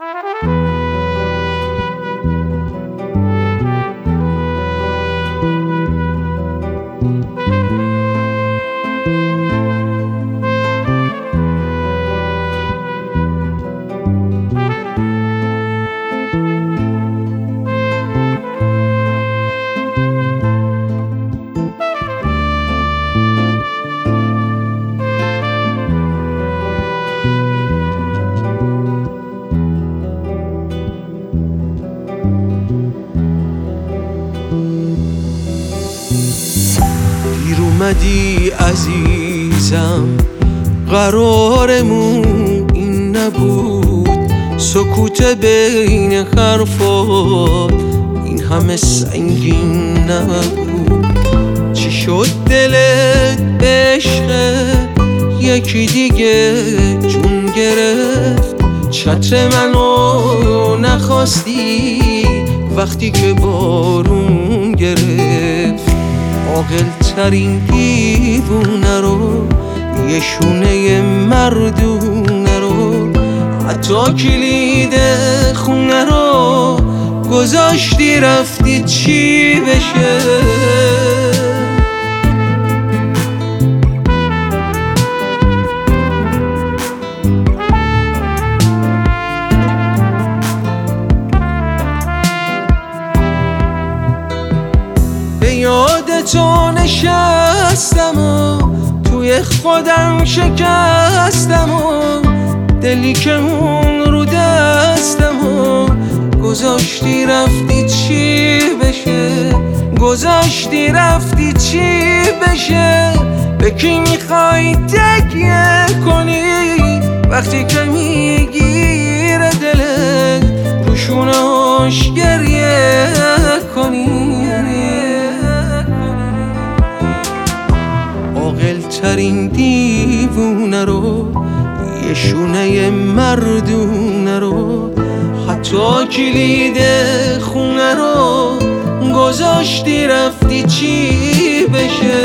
دیر اومدی عزیزم، قرارمون این نبود، سکوت بین حرفات این همه سنگین نبود. چی شد دلت به عشق یکی دیگه جون گرفت؟ چتر منو نخواستی وقتی که بارون گرفت. عاقل ترین دیوونه رو، یه شونه مردونه رو، حتی کلید خونه رو گذاشتی رفتی چی بشه؟ به یاد تو نشستم و توی خودم شکستم و دلی که اون رو دستم و گذاشتی رفتی چی بشه؟ گذاشتی رفتی چی بشه؟ به کی میخوای تکیه کنی وقتی که میگیره دلت روشوناش گریه کنی؟ عاقل ترین دیوونه رو، یه شونه مردونه رو، حتی کلید خونه رو گذاشتی رفتی چی بشه؟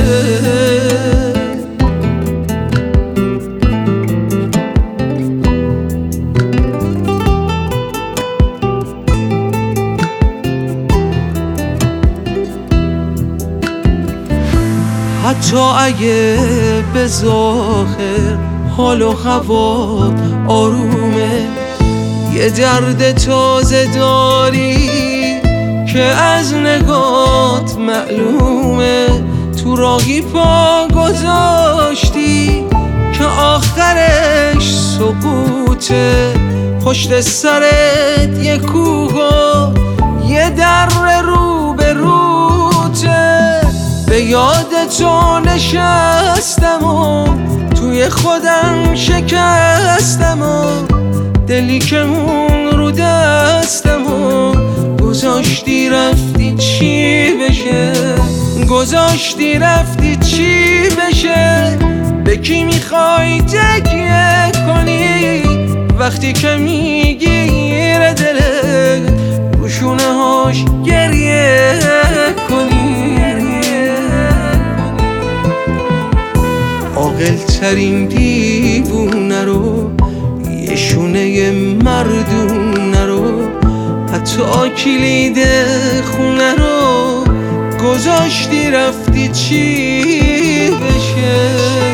حتی اگه به ظاهر حال و هوا آرومه، یه درد تازه داری که از نگات معلومه. تو راهی پا گذاشتی که آخرش سقوطه، پشت سرت یه کوه و یه در رو به روته. به یاد تو نشستم و توی خودم شکستم و دلی که اون رو دستم و گذاشتی رفتی چی بشه؟ گذاشتی رفتی چی بشه؟ به کی میخوای تکیه کنی وقتی که میگیره دلت روشونه هاش گریه کنی؟ عاقل ترین دیوونه رو، یه شونه مردونه رو، حتی کلید خونه رو گذاشتی رفتی چی بشه؟